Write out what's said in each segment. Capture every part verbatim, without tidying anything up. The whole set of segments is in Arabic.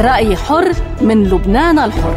رأي حر من لبنان الحر.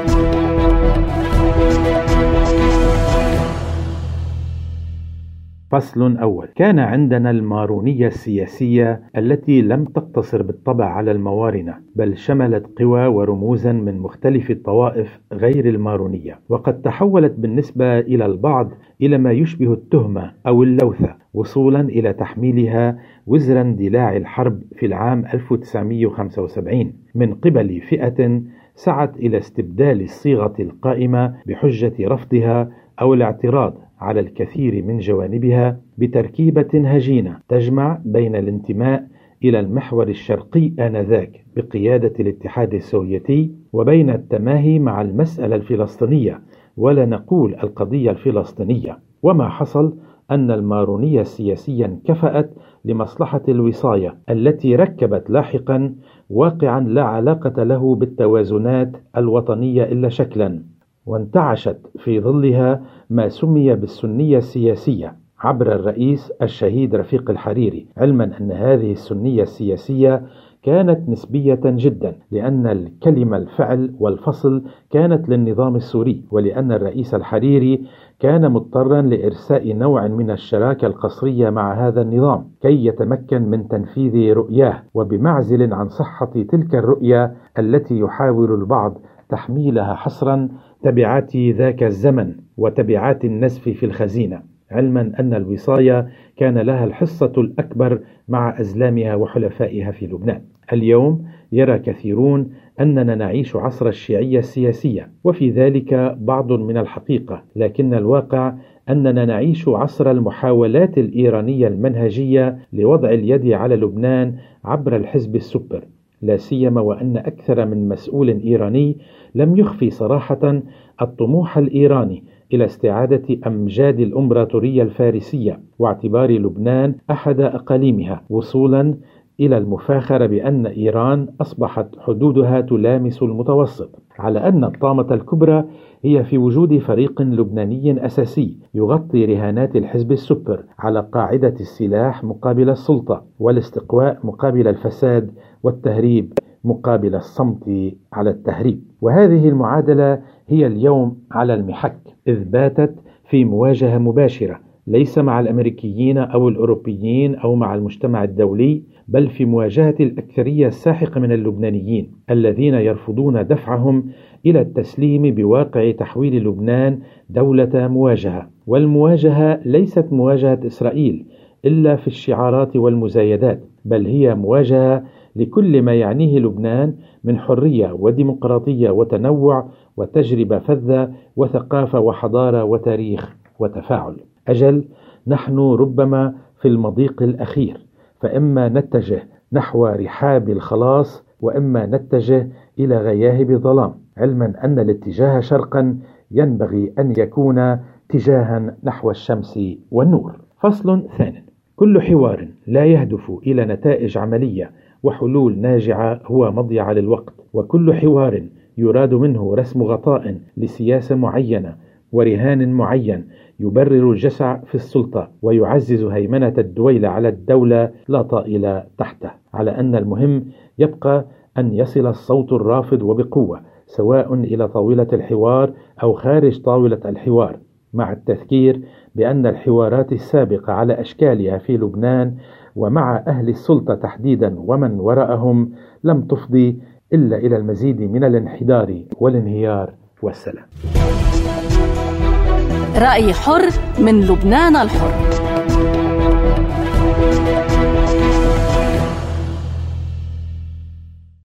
فصل أول. كان عندنا المارونية السياسية التي لم تقتصر بالطبع على الموارنة، بل شملت قوى ورموزا من مختلف الطوائف غير المارونية، وقد تحولت بالنسبة إلى البعض إلى ما يشبه التهمة أو اللوثة، وصولا إلى تحميلها وزر اندلاع الحرب في العام ألف وتسعمئة وخمسة وسبعين من قبل فئة سعت إلى استبدال الصيغة القائمة بحجة رفضها أو الاعتراض على الكثير من جوانبها بتركيبة هجينة تجمع بين الانتماء إلى المحور الشرقي آنذاك بقيادة الاتحاد السوفيتي وبين التماهي مع المسألة الفلسطينية، ولا نقول القضية الفلسطينية. وما حصل أن المارونية السياسية انكفأت لمصلحة الوصاية التي ركبت لاحقا واقعا لا علاقة له بالتوازنات الوطنية إلا شكلا، وانتعشت في ظلها ما سمي بالسنية السياسية عبر الرئيس الشهيد رفيق الحريري، علما أن هذه السنية السياسية كانت نسبية جدا، لأن الكلمة الفعل والفصل كانت للنظام السوري، ولأن الرئيس الحريري كان مضطرا لإرساء نوع من الشراكة القصرية مع هذا النظام كي يتمكن من تنفيذ رؤياه، وبمعزل عن صحة تلك الرؤية التي يحاول البعض تحميلها حصرا تبعات ذاك الزمن وتبعات النزف في الخزينة، علما أن الوصاية كان لها الحصة الأكبر مع أزلامها وحلفائها في لبنان. اليوم يرى كثيرون أننا نعيش عصر الشيعية السياسية، وفي ذلك بعض من الحقيقة، لكن الواقع أننا نعيش عصر المحاولات الإيرانية المنهجية لوضع اليد على لبنان عبر الحزب السوبر، لا سيما وأن أكثر من مسؤول إيراني لم يخفي صراحة الطموح الإيراني إلى استعادة أمجاد الإمبراطورية الفارسية واعتبار لبنان أحد أقاليمها، وصولا إلى المفاخرة بأن إيران أصبحت حدودها تلامس المتوسط، على أن الطامة الكبرى هي في وجود فريق لبناني أساسي يغطي رهانات الحزب السوبر على قاعدة السلاح مقابل السلطة، والاستقواء مقابل الفساد، والتهريب مقابل الصمت على التهريب. وهذه المعادلة هي اليوم على المحك، إذ باتت في مواجهة مباشرة ليس مع الأمريكيين أو الأوروبيين أو مع المجتمع الدولي، بل في مواجهة الأكثرية الساحقة من اللبنانيين الذين يرفضون دفعهم إلى التسليم بواقع تحويل لبنان دولة مواجهة. والمواجهة ليست مواجهة إسرائيل إلا في الشعارات والمزايدات، بل هي مواجهة لكل ما يعنيه لبنان من حرية وديمقراطية وتنوع وتجربة فذة وثقافة وحضارة وتاريخ وتفاعل. أجل نحن ربما في المضيق الأخير، فإما نتجه نحو رحاب الخلاص وإما نتجه إلى غياهب الظلام، علما أن الاتجاه شرقا ينبغي أن يكون اتجاها نحو الشمس والنور. فصل ثانٍ. كل حوار لا يهدف إلى نتائج عملية وحلول ناجعة هو مضيعة للوقت، وكل حوار يراد منه رسم غطاء لسياسة معينة ورهان معين يبرر الجشع في السلطة ويعزز هيمنة الدولة على الدولة لا طائل تحته، على أن المهم يبقى أن يصل الصوت الرافض وبقوة سواء إلى طاولة الحوار أو خارج طاولة الحوار، مع التذكير بأن الحوارات السابقة على أشكالها في لبنان ومع أهل السلطة تحديدا ومن وراءهم لم تفضي إلا إلى المزيد من الانحدار والانهيار والسلام. رأي حر من لبنان الحر.